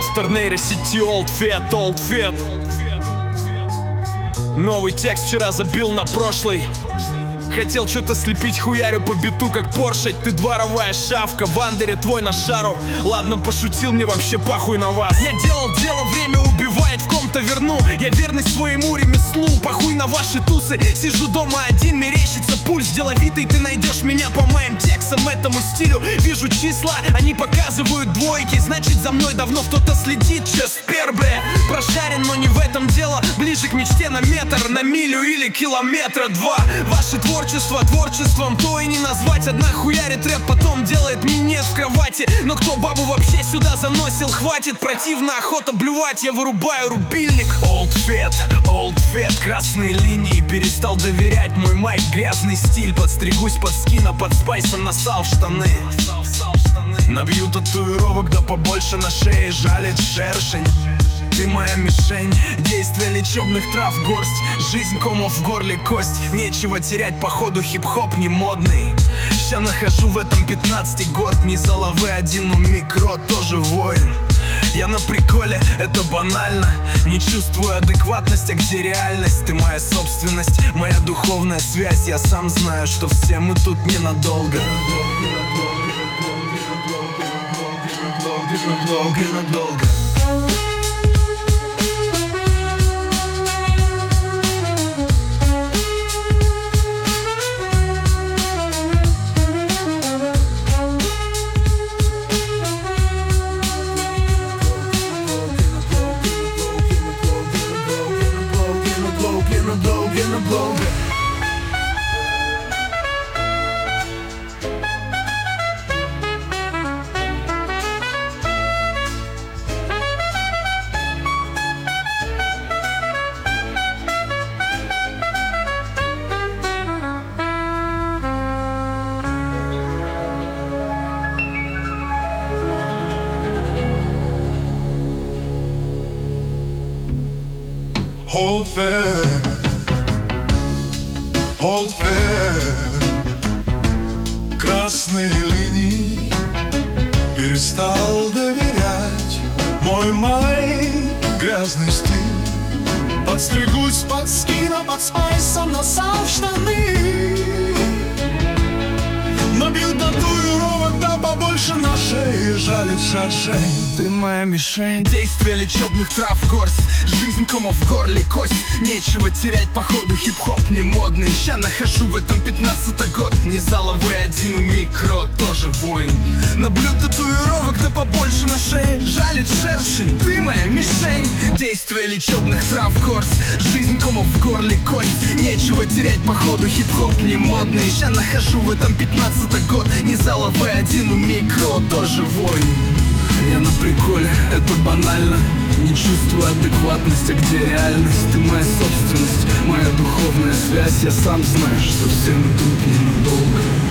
Монстр нейросети Old Fat. Новый текст вчера забил на прошлый. Хотел что-то слепить, хуярю по биту как Порше. Ты дворовая шавка, в андере твой на шару. Ладно, пошутил, мне вообще похуй на вас. Я делал дело, время убивает, в ком-то верну. Я верный своему ремеслу, похуй на ваши тусы. Сижу дома один, мерещится пульс деловитый. Ты найдешь меня по моим текстам, этому стилю. Вижу числа, они показывают двойки. Значит, за мной давно кто-то следит. Чеспер, бля, прошарен, но не в этом дело. Ближе к мечте на метр, на милю или километра два. Ваше творчеством то и не назвать. Одна хуярит рэп, потом делает минет в кровати. Но кто бабу вообще сюда заносил? Хватит, противно, охота блювать. Я вырубаю рубильник. Old Fat, красные линии. Перестал доверять, мой майк грязный стиль. Подстригусь под скина, под спайсом насал в штаны. Набью татуировок, да побольше на шее. Жалит шершень. Ты моя мишень, действия лечебных трав горсть. Жизнь комов в горле кость. Нечего терять, походу хип-хоп не модный. Ща нахожу в этом 15-й год. Не заловы один у микро, тоже воин. Я на приколе, это банально. Не чувствую адекватность, а где реальность? Ты моя собственность, моя духовная связь. Я сам знаю, что все мы тут ненадолго. Надолго. Old Fat, красные линии. Перестал доверять, мой майк грязный стиль. Подстригусь под скина, под спайсом насал в штаны. Набил татуировок, да побольше на шее. Жалит шершень. Ты моя мишень, действия лечебных трав горсть. Жизнь комов в горле кость. Нечего терять, походу хип-хоп не модный. Ща нахожу в этом 15-й год. Не заловый один у микро, тоже воин. Наблю татуировок, да побольше на шее. Жалит шершень, ты моя мишень. Действия лечебных трав горсть. Жизнь комов в горле кость. Нечего терять, походу хип-хоп не модный. Ща нахожу в этом 15-й год. Не заловый один у микро, тоже воин. Я на приколе, это банально. Не чувствую адекватность, а где реальность? Ты моя собственность, моя духовная связь. Я сам знаю, что все мы тут ненадолго.